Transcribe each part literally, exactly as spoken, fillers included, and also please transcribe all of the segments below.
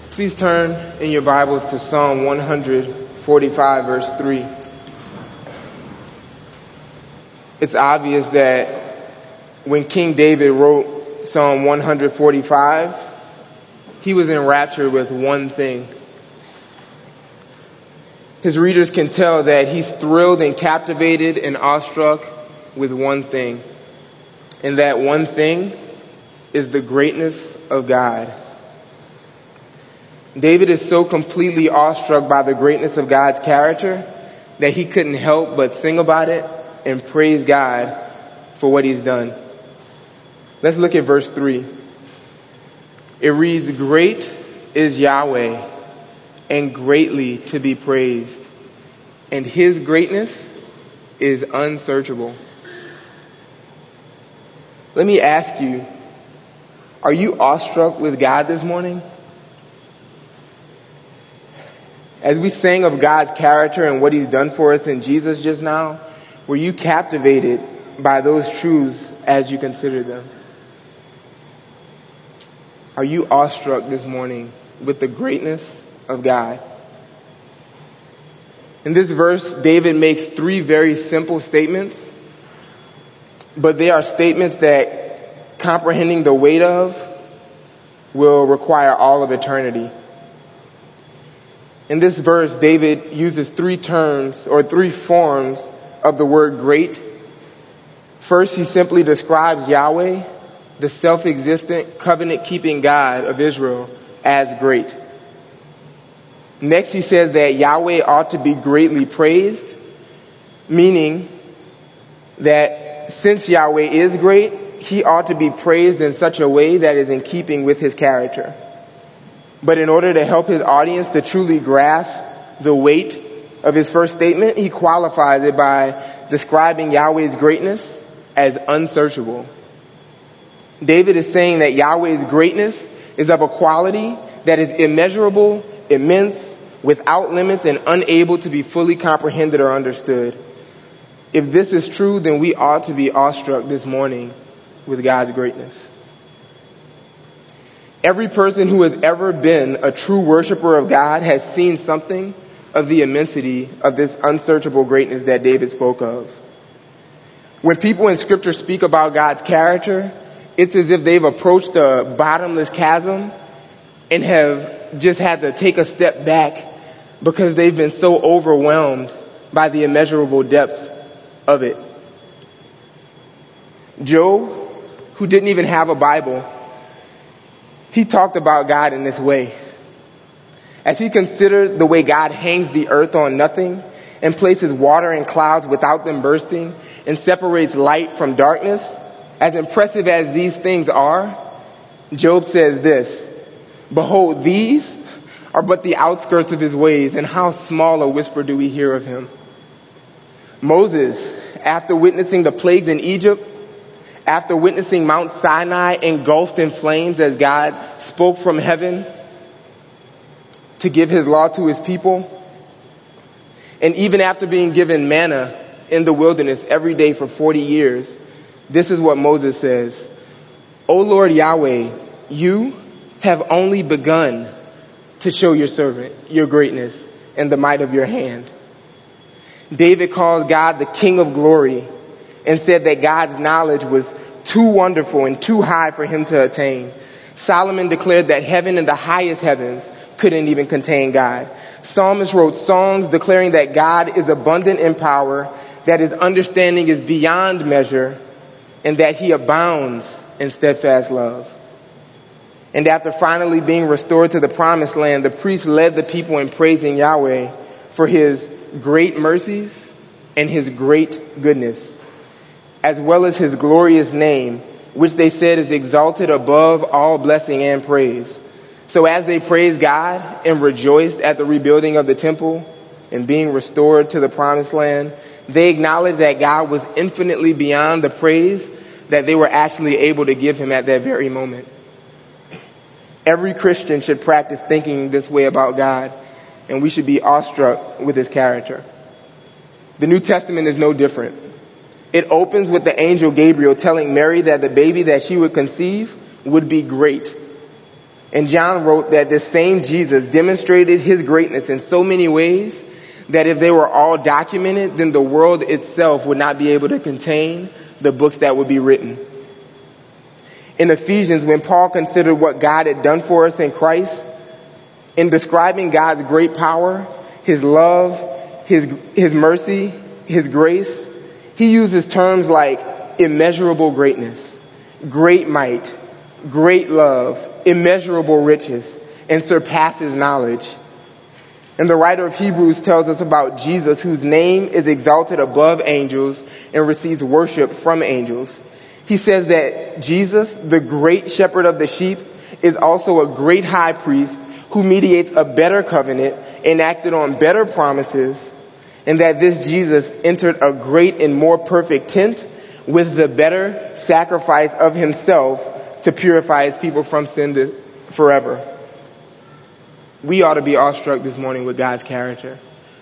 Please turn in your Bibles to Psalm one forty-five, verse three. It's obvious that when King David wrote Psalm one forty-five, he was enraptured with one thing. His readers can tell that he's thrilled and captivated and awestruck with one thing. And that one thing is the greatness of God. David is so completely awestruck by the greatness of God's character that he couldn't help but sing about it and praise God for what he's done. Let's look at verse three. It reads, "Great is Yahweh and greatly to be praised, and his greatness is unsearchable." Let me ask you, are you awestruck with God this morning? As we sang of God's character and what he's done for us in Jesus just now, were you captivated by those truths as you considered them? Are you awestruck this morning with the greatness of God? In this verse, David makes three very simple statements, but they are statements that comprehending the weight of will require all of eternity. In this verse, David uses three terms or three forms of the word great. First, he simply describes Yahweh, the self-existent, covenant-keeping God of Israel, as great. Next, he says that Yahweh ought to be greatly praised, meaning that since Yahweh is great, he ought to be praised in such a way that is in keeping with his character. But in order to help his audience to truly grasp the weight of his first statement, he qualifies it by describing Yahweh's greatness as unsearchable. David is saying that Yahweh's greatness is of a quality that is immeasurable, immense, without limits, and unable to be fully comprehended or understood. If this is true, then we ought to be awestruck this morning with God's greatness. Every person who has ever been a true worshiper of God has seen something of the immensity of this unsearchable greatness that David spoke of. When people in Scripture speak about God's character, it's as if they've approached a bottomless chasm and have just had to take a step back because they've been so overwhelmed by the immeasurable depth of it. Job, who didn't even have a Bible, he talked about God in this way. As he considered the way God hangs the earth on nothing and places water in clouds without them bursting and separates light from darkness, as impressive as these things are, Job says this, "Behold, these are but the outskirts of his ways, and how small a whisper do we hear of him." Moses, after witnessing the plagues in Egypt, after witnessing Mount Sinai engulfed in flames as God spoke from heaven to give his law to his people, and even after being given manna in the wilderness every day for forty years, this is what Moses says, "O Lord Yahweh, you have only begun to show your servant your greatness and the might of your hand." David calls God the King of glory and said that God's knowledge was too wonderful and too high for him to attain. Solomon declared that heaven and the highest heavens couldn't even contain God. Psalmists wrote songs declaring that God is abundant in power, that his understanding is beyond measure, and that he abounds in steadfast love. And after finally being restored to the promised land, the priest led the people in praising Yahweh for his great mercies and his great goodness, as well as his glorious name, which they said is exalted above all blessing and praise. So as they praised God and rejoiced at the rebuilding of the temple and being restored to the promised land, they acknowledged that God was infinitely beyond the praise that they were actually able to give him at that very moment. Every Christian should practice thinking this way about God, and we should be awestruck with his character. The New Testament is no different. It opens with the angel Gabriel telling Mary that the baby that she would conceive would be great. And John wrote that this same Jesus demonstrated his greatness in so many ways that if they were all documented, then the world itself would not be able to contain the books that would be written. In Ephesians, when Paul considered what God had done for us in Christ, in describing God's great power, his love, his, his mercy, his grace, he uses terms like immeasurable greatness, great might, great love, immeasurable riches, and surpasses knowledge. And the writer of Hebrews tells us about Jesus, whose name is exalted above angels and receives worship from angels. He says that Jesus, the great shepherd of the sheep, is also a great high priest who mediates a better covenant, enacted on better promises, and that this Jesus entered a great and more perfect tent with the better sacrifice of himself to purify his people from sin forever. We ought to be awestruck this morning with God's character,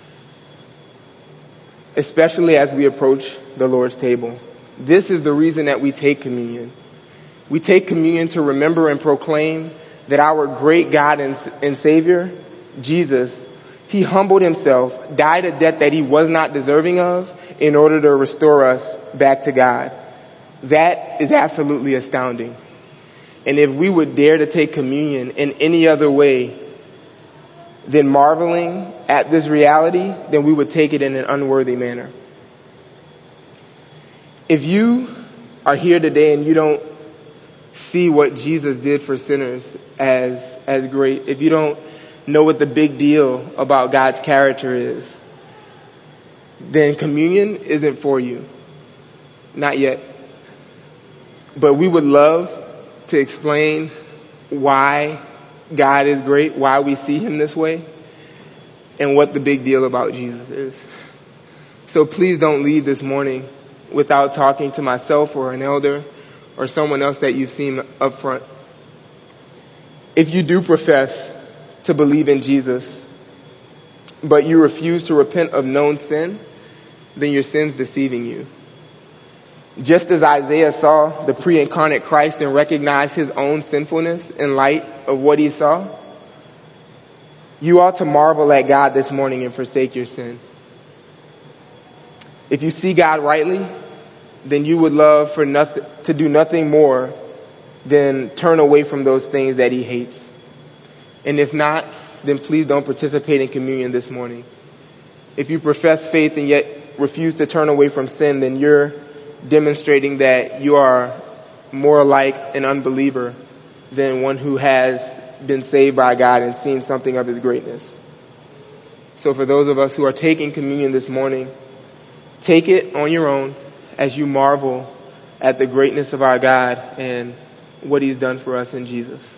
especially as we approach the Lord's table. This is the reason that we take communion. We take communion to remember and proclaim that our great God and, and Savior, Jesus, he humbled himself, died a death that he was not deserving of in order to restore us back to God. That is absolutely astounding. And if we would dare to take communion in any other way than marveling at this reality, then we would take it in an unworthy manner. If you are here today and you don't see what Jesus did for sinners as, as great, if you don't know what the big deal about God's character is, then communion isn't for you. Not yet. But we would love to explain why God is great, why we see him this way, and what the big deal about Jesus is. So please don't leave this morning without talking to myself or an elder or someone else that you've seen up front. If you do profess to believe in Jesus, but you refuse to repent of known sin, then your sin's deceiving you. Just as Isaiah saw the pre-incarnate Christ and recognized his own sinfulness in light of what he saw, you ought to marvel at God this morning and forsake your sin. If you see God rightly, then you would love for nothing, to do nothing more than turn away from those things that he hates. And if not, then please don't participate in communion this morning. If you profess faith and yet refuse to turn away from sin, then you're demonstrating that you are more like an unbeliever than one who has been saved by God and seen something of his greatness. So for those of us who are taking communion this morning, take it on your own as you marvel at the greatness of our God and what he's done for us in Jesus.